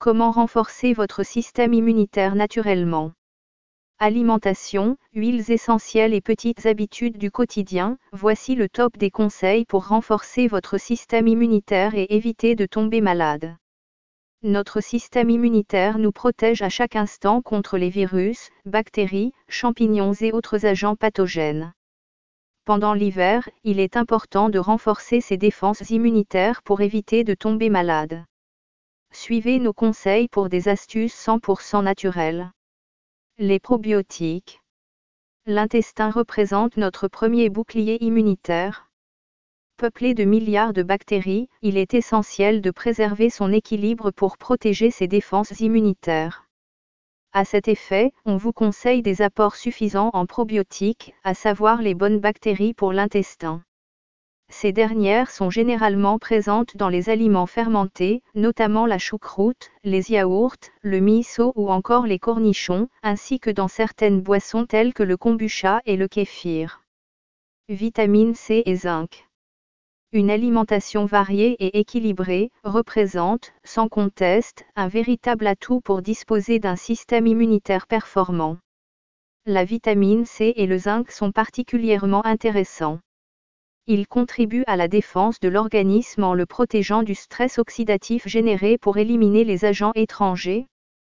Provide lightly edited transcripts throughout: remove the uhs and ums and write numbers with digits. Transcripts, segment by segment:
Comment renforcer votre système immunitaire naturellement? Alimentation, huiles essentielles et petites habitudes du quotidien, voici le top des conseils pour renforcer votre système immunitaire et éviter de tomber malade. Notre système immunitaire nous protège à chaque instant contre les virus, bactéries, champignons et autres agents pathogènes. Pendant l'hiver, il est important de renforcer ses défenses immunitaires pour éviter de tomber malade. Suivez nos conseils pour des astuces 100% naturelles. Les probiotiques. L'intestin représente notre premier bouclier immunitaire. Peuplé de milliards de bactéries, il est essentiel de préserver son équilibre pour protéger ses défenses immunitaires. À cet effet, on vous conseille des apports suffisants en probiotiques, à savoir les bonnes bactéries pour l'intestin. Ces dernières sont généralement présentes dans les aliments fermentés, notamment la choucroute, les yaourts, le miso ou encore les cornichons, ainsi que dans certaines boissons telles que le kombucha et le kéfir. Vitamine C et zinc. Une alimentation variée et équilibrée représente, sans conteste, un véritable atout pour disposer d'un système immunitaire performant. La vitamine C et le zinc sont particulièrement intéressants. Ils contribuent à la défense de l'organisme en le protégeant du stress oxydatif généré pour éliminer les agents étrangers.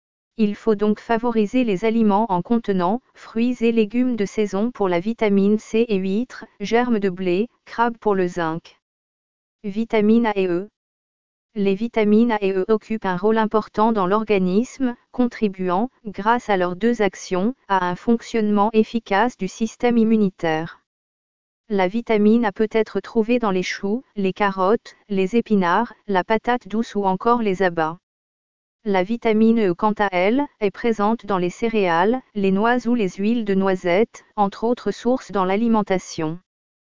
Il faut donc favoriser les aliments en contenant fruits et légumes de saison pour la vitamine C et huîtres, germes de blé, crabes pour le zinc. Vitamines A et E. Les vitamines A et E occupent un rôle important dans l'organisme, contribuant, grâce à leurs deux actions, à un fonctionnement efficace du système immunitaire. La vitamine A peut être trouvée dans les choux, les carottes, les épinards, la patate douce ou encore les abats. La vitamine E quant à elle, est présente dans les céréales, les noix ou les huiles de noisette, entre autres sources dans l'alimentation.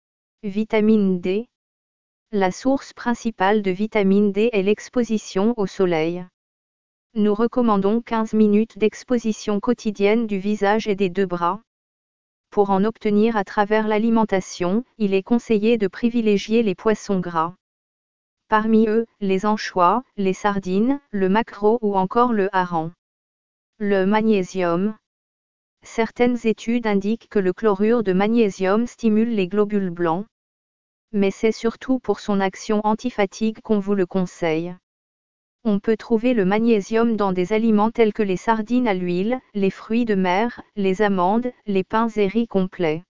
Vitamine D. La source principale de vitamine D est l'exposition au soleil. Nous recommandons 15 minutes d'exposition quotidienne du visage et des deux bras. Pour en obtenir à travers l'alimentation, il est conseillé de privilégier les poissons gras. Parmi eux, les anchois, les sardines, le maquereau ou encore le hareng. Le magnésium. Certaines études indiquent que le chlorure de magnésium stimule les globules blancs. Mais c'est surtout pour son action antifatigue qu'on vous le conseille. On peut trouver le magnésium dans des aliments tels que les sardines à l'huile, les fruits de mer, les amandes, les pains et riz complets.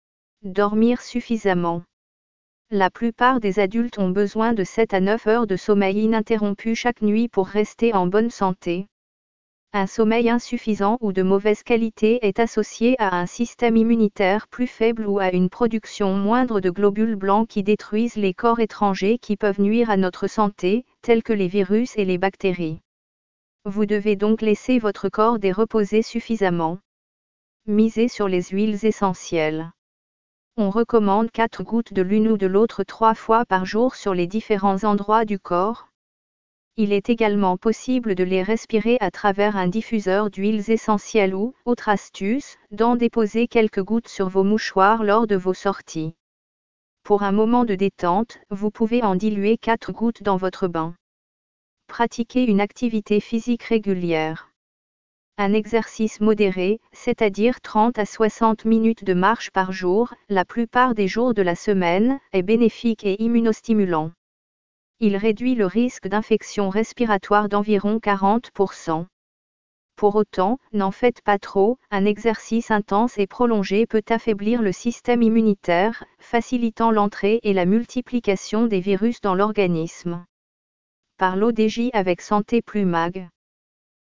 Dormir suffisamment. La plupart des adultes ont besoin de 7 à 9 heures de sommeil ininterrompu chaque nuit pour rester en bonne santé. Un sommeil insuffisant ou de mauvaise qualité est associé à un système immunitaire plus faible ou à une production moindre de globules blancs qui détruisent les corps étrangers qui peuvent nuire à notre santé, tels que les virus et les bactéries. Vous devez donc laisser votre corps reposer suffisamment. Misez sur les huiles essentielles. On recommande 4 gouttes de l'une ou de l'autre 3 fois par jour sur les différents endroits du corps. Il est également possible de les respirer à travers un diffuseur d'huiles essentielles ou, autre astuce, d'en déposer quelques gouttes sur vos mouchoirs lors de vos sorties. Pour un moment de détente, vous pouvez en diluer 4 gouttes dans votre bain. Pratiquez une activité physique régulière. Un exercice modéré, c'est-à-dire 30 à 60 minutes de marche par jour, la plupart des jours de la semaine, est bénéfique et immunostimulant. Il réduit le risque d'infection respiratoire d'environ 40%. Pour autant, n'en faites pas trop, un exercice intense et prolongé peut affaiblir le système immunitaire, facilitant l'entrée et la multiplication des virus dans l'organisme. Par l'ODJ avec Santé Plus Mag.